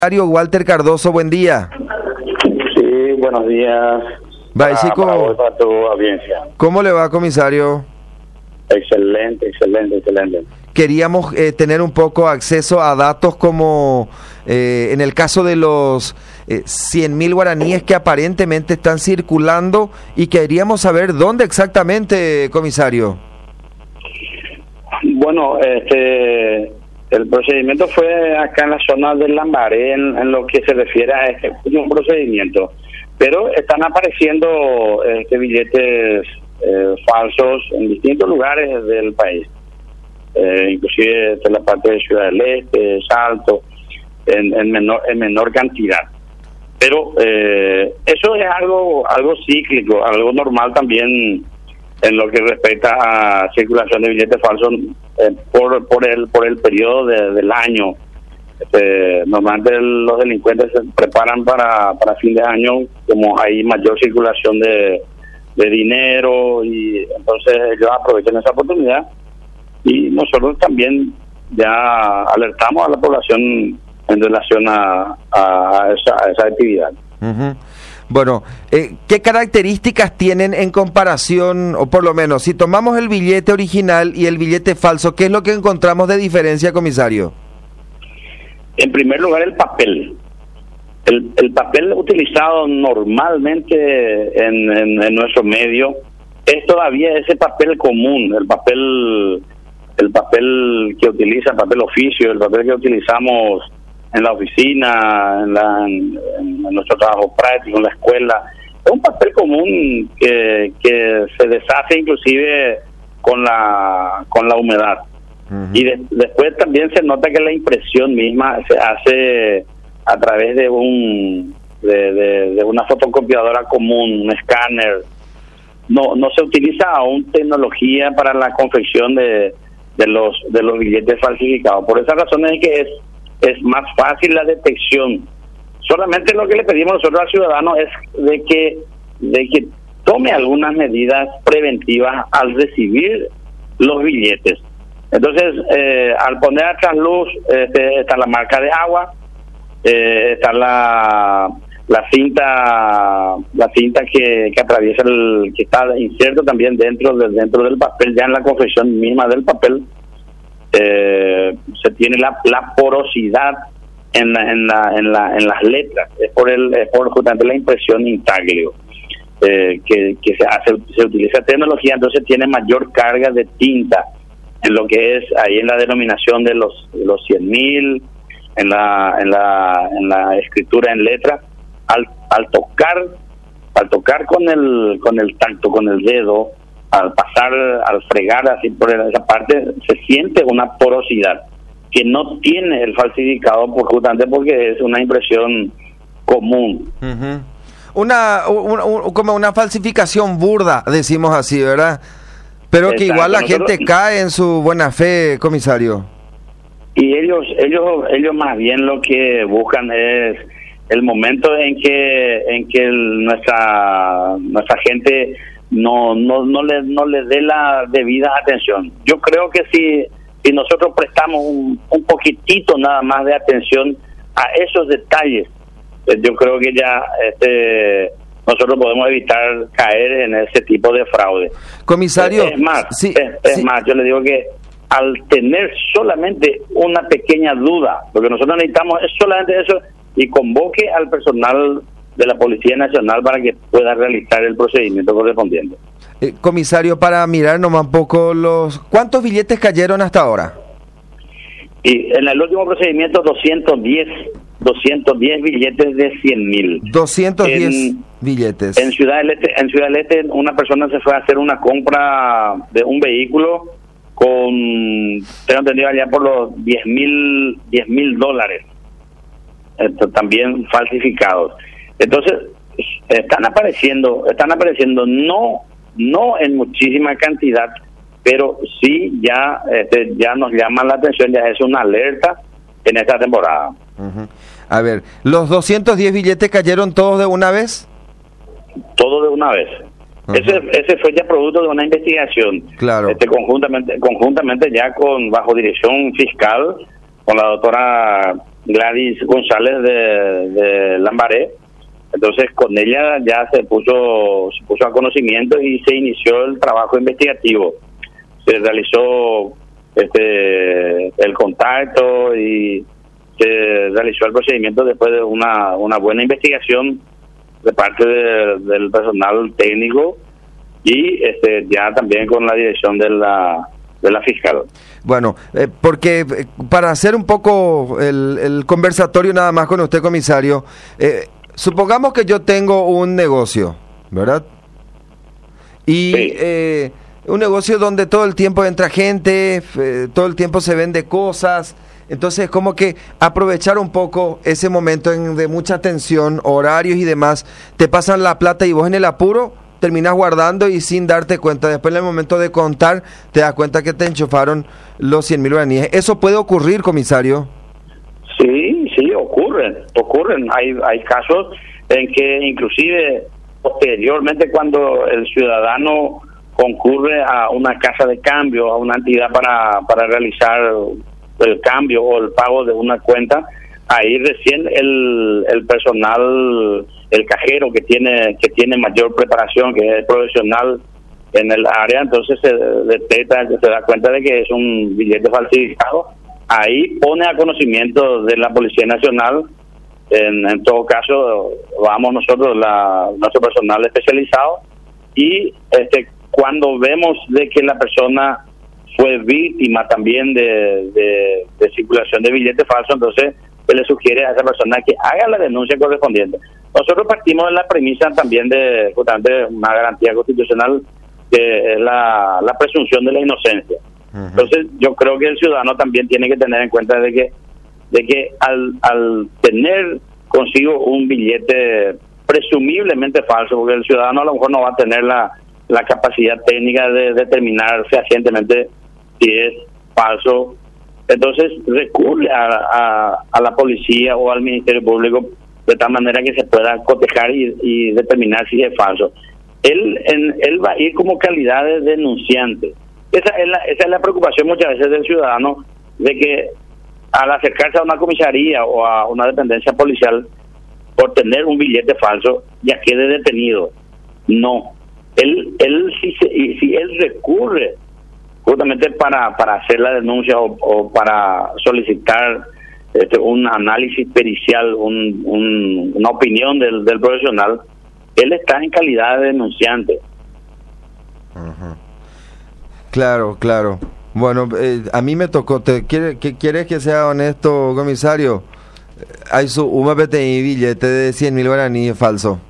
Walter Cardoso, buen día. Sí, buenos días. Para tu audiencia. ¿Cómo le va, comisario? Excelente. Queríamos tener un poco acceso a datos como en el caso de los 100.000 guaraníes que aparentemente están circulando y queríamos saber dónde exactamente, comisario. Bueno, el procedimiento fue acá en la zona del Lambaré, en lo que se refiere a un procedimiento, pero están apareciendo billetes falsos en distintos lugares del país, inclusive en la parte de Ciudad del Este, Salto, en menor cantidad. Pero eso es algo cíclico, algo normal también en lo que respecta a circulación de billetes falsos por el periodo del año. Normalmente los delincuentes se preparan para fin de año, como hay mayor circulación de dinero, y entonces ellos aprovechan esa oportunidad, y nosotros también ya alertamos a la población en relación a esa actividad. Uh-huh. Bueno, ¿qué características tienen en comparación, o por lo menos, si tomamos el billete original y el billete falso, qué es lo que encontramos de diferencia, comisario? En primer lugar, el papel. El papel utilizado normalmente en nuestro medio es todavía ese papel común, el papel que utiliza, el papel oficio, el papel que utilizamos en la oficina, en nuestro trabajo práctico, en la escuela. Es un papel común que se deshace inclusive con la humedad. Uh-huh. Y después también se nota que la impresión misma se hace a través de una fotocopiadora común, un escáner. No se utiliza aún tecnología para la confección de los billetes falsificados. Por esa razón es que es más fácil la detección. Solamente lo que le pedimos nosotros al ciudadano es de que tome algunas medidas preventivas al recibir los billetes. Entonces, al poner a trasluz, está la marca de agua, está la cinta que atraviesa que está inserto también dentro del papel, ya en la confección misma del papel. Se tiene la porosidad en las letras, es por justamente la impresión intaglio que se utiliza tecnología, entonces tiene mayor carga de tinta en lo que es ahí en la denominación de los 100.000, en la escritura en letra. Al tocar con el tacto, con el dedo, al fregar así por esa parte, se siente una porosidad que no tiene el falsificado, justamente porque es una impresión común. Uh-huh. Como una falsificación burda, decimos así, ¿verdad? Pero exacto, que igual la gente cae en su buena fe, comisario. Y ellos más bien lo que buscan es el momento en que nuestra gente no le dé la debida atención. Yo creo que si nosotros prestamos un poquitito nada más de atención a esos detalles, yo creo que ya nosotros podemos evitar caer en ese tipo de fraude. Comisario, es más, yo le digo que al tener solamente una pequeña duda, lo que nosotros necesitamos es solamente eso, y convoque al personal de la Policía Nacional para que pueda realizar el procedimiento correspondiente. Comisario, para mirar nomás un poco ¿cuántos billetes cayeron hasta ahora? Y en el último procedimiento 210 billetes de 100.000. 210 billetes. En Ciudad del Este una persona se fue a hacer una compra de un vehículo tengo entendido allá por los $10,000. También falsificados. Entonces están apareciendo no en muchísima cantidad, pero sí ya nos llama la atención, ya es una alerta en esta temporada. Uh-huh. A ver, ¿los 210 billetes cayeron todos de una vez? Todo de una vez. Uh-huh. Ese fue ya producto de una investigación. Claro. Conjuntamente ya bajo dirección fiscal, con la doctora Gladys González de Lambaré. Entonces con ella ya se puso a conocimiento y se inició el trabajo investigativo. Se realizó el contacto y se realizó el procedimiento después de una buena investigación de parte del personal técnico y ya también con la dirección de la fiscal. Bueno, porque para hacer un poco el conversatorio nada más con usted, comisario, supongamos que yo tengo un negocio, ¿verdad? Y Sí. Un negocio donde todo el tiempo entra gente, todo el tiempo se vende cosas. Entonces, como que aprovechar un poco ese momento de mucha tensión, horarios y demás, te pasan la plata y vos en el apuro terminas guardando y sin darte cuenta. Después en el momento de contar, te das cuenta que te enchufaron los 100.000 guaraníes. ¿Eso puede ocurrir, comisario? Sí, ocurren. Hay casos en que inclusive posteriormente cuando el ciudadano concurre a una casa de cambio, a una entidad para realizar el cambio o el pago de una cuenta, ahí recién el personal, el cajero que tiene mayor preparación, que es profesional en el área, entonces se detecta, se da cuenta de que es un billete falsificado. Ahí pone a conocimiento de la Policía Nacional. En todo caso vamos nosotros, nuestro personal especializado, y cuando vemos de que la persona fue víctima también de circulación de billetes falsos, entonces se le sugiere a esa persona que haga la denuncia correspondiente. Nosotros partimos de la premisa también de justamente una garantía constitucional, que es la presunción de la inocencia. Uh-huh. Entonces yo creo que el ciudadano también tiene que tener en cuenta de que al tener consigo un billete presumiblemente falso, porque el ciudadano a lo mejor no va a tener la capacidad técnica de determinar fehacientemente si es falso, entonces recurre a la policía o al Ministerio Público de tal manera que se pueda cotejar y determinar si es falso. Él va a ir como calidad de denunciante. Esa es la preocupación muchas veces del ciudadano, de que al acercarse a una comisaría o a una dependencia policial por tener un billete falso ya quede detenido. No, él si él recurre justamente para hacer la denuncia o para solicitar un análisis pericial, una opinión del profesional, él está en calidad de denunciante. Uh-huh. Claro. Bueno, a mí me tocó. ¿Quieres que sea honesto, comisario? Hay un billete de 100.000 guaraníes falso.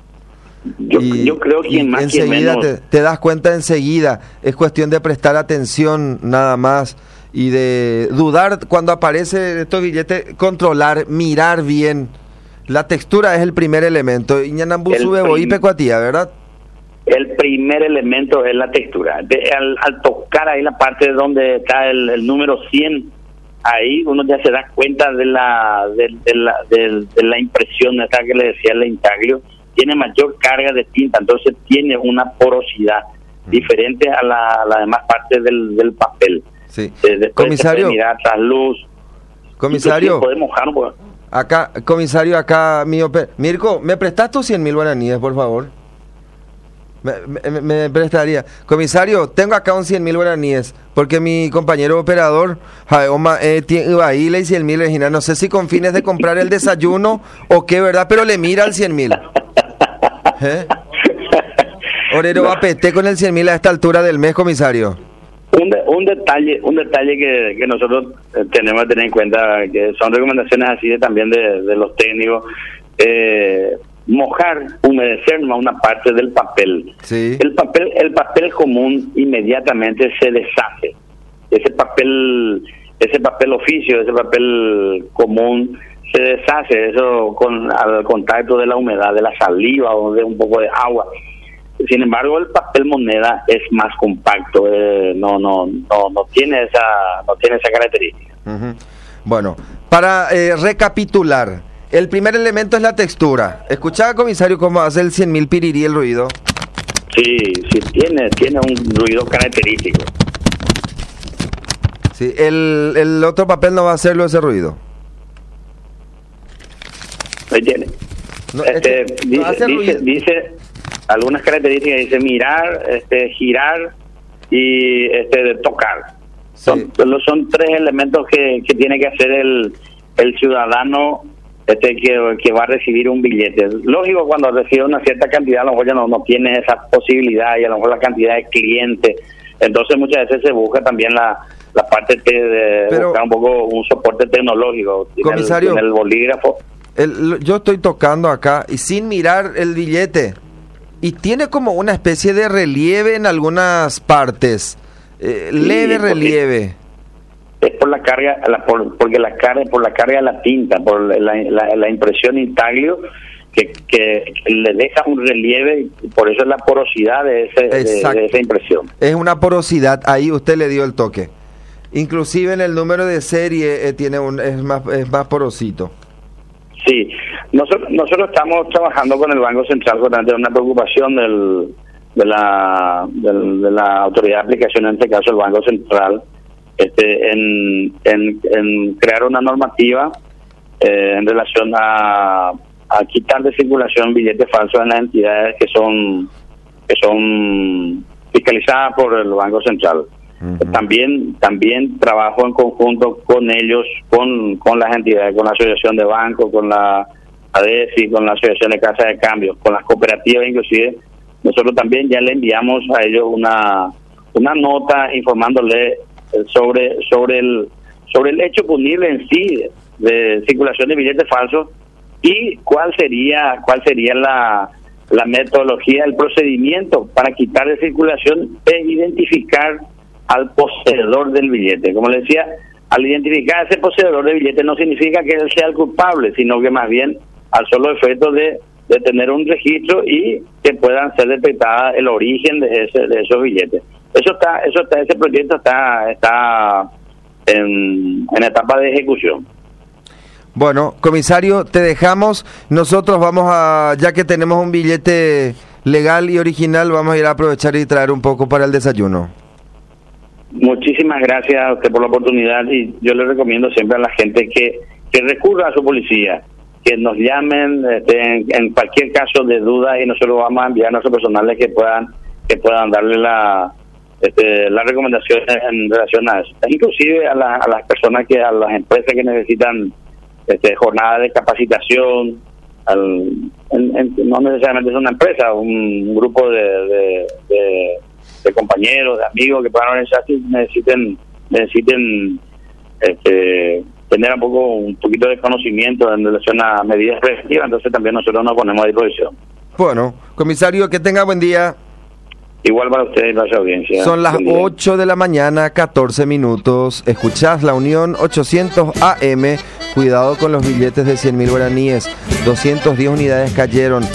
Yo creo que más que menos te das cuenta enseguida. Es cuestión de prestar atención nada más y de dudar cuando aparece estos billetes, controlar, mirar bien. La textura es el primer elemento. Iñanambú sube boí pecuatía, ¿verdad? El primer elemento es la textura. Al tocar ahí la parte donde está el número 100, ahí uno ya se da cuenta de la impresión, esta que le decía el intaglio. Tiene mayor carga de tinta, entonces tiene una porosidad diferente a la demás parte del papel. Sí. Comisario, mirar tras luz. Comisario, puede mojar un poco. Acá, comisario, Mirko, ¿me prestas tus 100.000 guaraníes, por favor? Me prestaría. Comisario, tengo acá un 100.000 guaraníes, porque mi compañero operador, tiene ahí le 100.000 Regina. No sé si con fines de comprar el desayuno o qué, ¿verdad? Pero le mira al 100.000. Orero va a pete con el 100.000 a esta altura del mes, comisario. Un detalle que nosotros tenemos que tener en cuenta, que son recomendaciones así también de los técnicos, mojar, humedecer una parte del papel. Sí. El papel común inmediatamente se deshace. Ese papel oficio, ese papel común se deshace, eso al contacto de la humedad, de la saliva o de un poco de agua. Sin embargo, el papel moneda es más compacto, no tiene esa característica. Uh-huh. Bueno, para recapitular, el primer elemento es la textura. ¿Escuchaba, comisario, cómo hace el 100.000 pirirí el ruido? Sí, tiene un ruido característico. Sí, el otro papel no va a hacerlo ese ruido. tiene. No, Dice algunas características, dice mirar, girar y tocar. Sí. Son tres elementos que tiene que hacer el ciudadano que va a recibir un billete. Lógico, cuando recibe una cierta cantidad, a lo mejor ya no tiene esa posibilidad, y a lo mejor la cantidad de clientes. Entonces muchas veces se busca también la parte de buscar un poco un soporte tecnológico. Comisario, en el bolígrafo. Yo estoy tocando acá y sin mirar el billete, y tiene como una especie de relieve en algunas partes, leve relieve. Es por la carga, por la carga de la tinta, por la impresión intaglio que le deja un relieve, y por eso es la porosidad de esa impresión. Es una porosidad, ahí usted le dio el toque. Inclusive en el número de serie es más porosito. Sí, nosotros estamos trabajando con el Banco Central con una preocupación de la autoridad de aplicación, en este caso el Banco Central, en crear una normativa en relación a quitar de circulación billetes falsos en las entidades que son fiscalizadas por el Banco Central. Uh-huh. También trabajo en conjunto con ellos, con las entidades, con la Asociación de Bancos, con la ADESI, con la Asociación de Casas de Cambio, con las cooperativas inclusive. Nosotros también ya le enviamos a ellos una nota informándole sobre el hecho punible en sí de circulación de billetes falsos, y cuál sería la metodología, el procedimiento para quitar de circulación e identificar al poseedor del billete. Como le decía, al identificar a ese poseedor del billete no significa que él sea el culpable, sino que más bien al solo efecto de tener un registro y que puedan ser detectadas el origen de esos billetes. Ese proyecto está en etapa de ejecución. Bueno, comisario, te dejamos. Nosotros ya que tenemos un billete legal y original, vamos a ir a aprovechar y traer un poco para el desayuno. Muchísimas gracias a usted por la oportunidad, y yo le recomiendo siempre a la gente que recurra a su policía, que nos llamen en cualquier caso de duda, y nosotros vamos a enviar a nuestros personales que puedan darle las recomendaciones en relación a eso. Inclusive a las personas a las empresas que necesitan jornadas de capacitación, no necesariamente es una empresa, un grupo de compañeros, de amigos que puedan organizar, si necesiten tener un poquito de conocimiento en relación a medidas preventivas, entonces también nosotros nos ponemos a disposición. Bueno, comisario, que tenga buen día. Igual para ustedes y para su audiencia. Son las 8 de la mañana, 14 minutos. Escuchás La Unión 800 AM. Cuidado con los billetes de 100.000 guaraníes. 210 unidades cayeron.